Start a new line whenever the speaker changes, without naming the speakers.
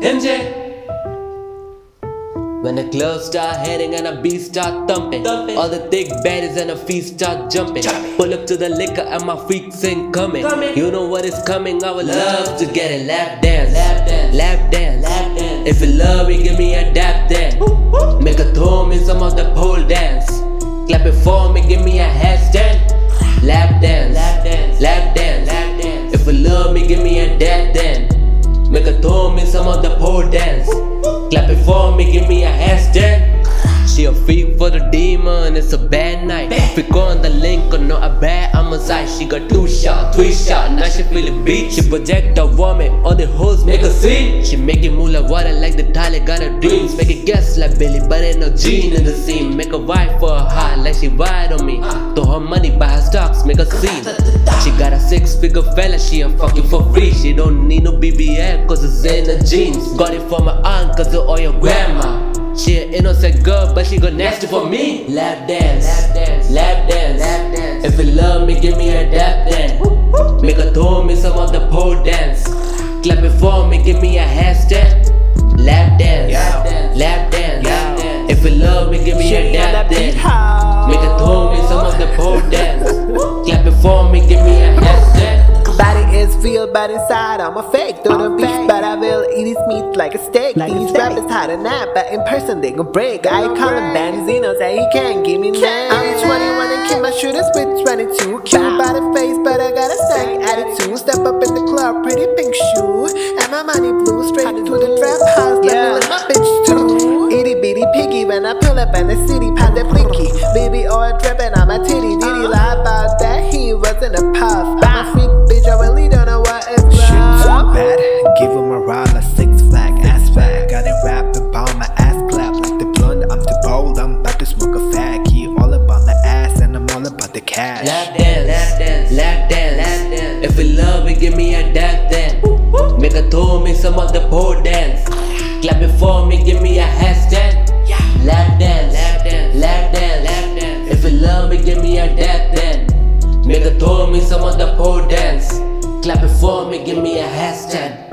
MJ. When the clubs start hitting and the beat start thumping, all the thick baddies and the feet start jumping. Pull up to the liquor and my freaks ain't coming. You know what is coming, I would love to get it. Lap dance, lap dance. If you love me, give me a dap dance. Make a throw me some of the pole dance. Clap it for me, give me a handstand. Lap dance, lap dance. If you love me, give me a dap dance. Make a throw me some of the pole dance. Clap it for me, give me a handstand. She a freak for the demon, it's a bad night. Freak on the link or not a bad homicide. She got 2 shots, 3 shots, now she feeling beat. She project a woman, all the hoes make a scene. She make it move like water like the Tyler got her dreams. Make it guess like Billy, but ain't no gene in the scene. Make a ride for her heart like she ride on me. Throw her money, buy her stocks, make a scene. She got a 6-figure fella, she ain't fucking for free. She don't need no BBL cause it's in the jeans. Got it from my aunt cause it's all your grandma. She an innocent girl, but she got nasty for me. Lap dance, lap dance. If you love me, give me a dap dance. Make her throw me some of the pole dance. Clap it for me, give me a handstand. Lap dance, lap dance. If you love me, give me a dap dance. Make her throw me some of the pole dance. Clap it for me, give me a handstand.
Body is real, but inside I'm a fake. Through the beef, but I will eat his meat like a steak. These rappers hide a nap, but in person they gon' break. I call him Benzino, say he can't give me name. I'm 21 and keep my shooters with 22. Cute by the face, but I got a stank attitude. Step up in the club, pretty pink shoe. And my money blue, straight to the trap house. Let me with my bitch too. Itty bitty piggy when I pull up in the city, pop that blicky. Baby oil dripping on my titty. Did he lie about that? He wasn't a puff. I'm a freak bitch, I really don't know what it's
Shit
about.
too bad, give him a ride like 6 Flag ass fat. Got it rapping about my ass clap like the blunt. I'm too bold, I'm about to smoke a fag. He all about the ass and I'm all about the cash.
Lap dance, lap dance, lap dance. If you love me, give me a dap dance. Make her throw me some of the pole dance. Clap it for me, give me a handstand. Lap dance, lap dance. If you love me, give me a dap dance. Make her throw me some of the pole dance. Clap it for me, give me a handstand.